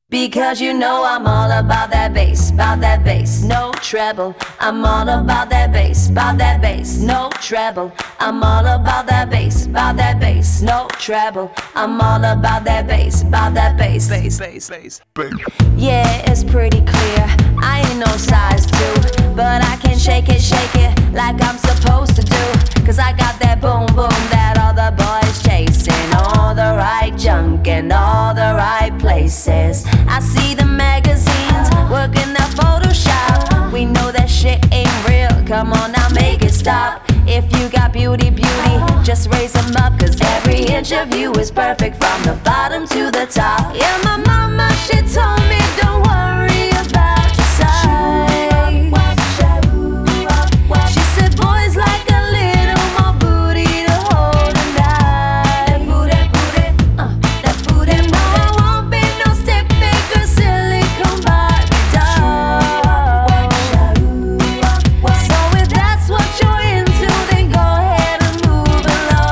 Because you know I'm all about that bass, no treble. I'm all about that bass, no treble. I'm all about that bass, no treble. I'm all about that bass, bass. Yeah, it's pretty clear, I ain't no size 2, but I can shake it like I'm supposed to do. Cause I got that boom boom that all the boys chasing, all the right junk in all the right places. I see the magazines working that Photoshop. We know that shit ain't real, come on now make it stop. If you got beauty, just raise them up. Cause every inch of you is perfect from the bottom to the top. Yeah, my mama, she told me don't worry about your size. She said boys like a little more booty to hold and die. That booty, no, it won't be no stiff figure, silicone Barbie doll. So if that's what you're into, then go ahead and move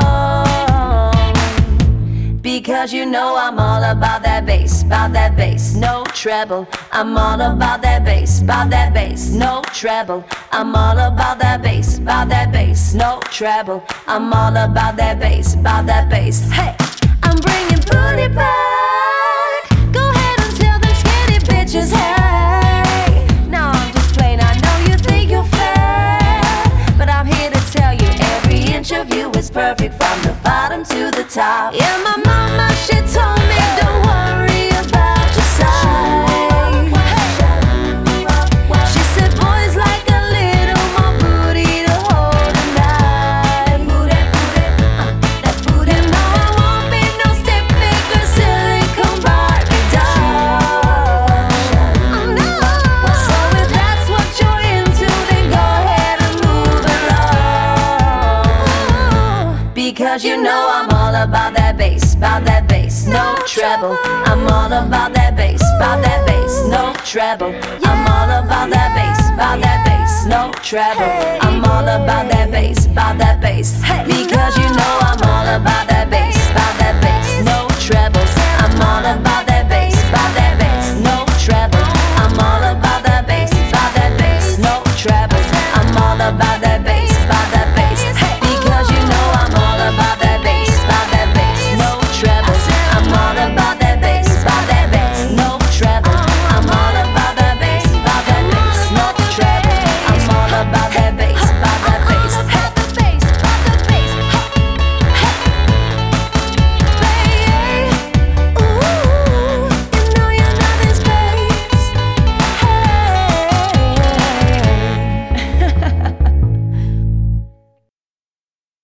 along. Because you know I'm all about that bass, no treble. I'm all about that bass, no treble. I'm all about that bass, no treble. I'm all about that bass, hey, I'm bringing booty back. Go ahead and tell them skinny bitches, hey. No, I'm just playing, I know you think you're fat, but I'm here to tell you every inch of you is perfect from the bottom to the top. Yeah, my mama, she told me don't worry about your size. She said boys like a little more booty to hold and die. That booty, no, it won't be no stiff figure, silicone Barbie doll. Oh no. So if that's what you're into, then go ahead and move along. Because you know I'm all about that bass, no treble. I'm all about that bass, no treble. I'm all about that bass, no treble. I'm all about that bass, because you know I'm all about that bass.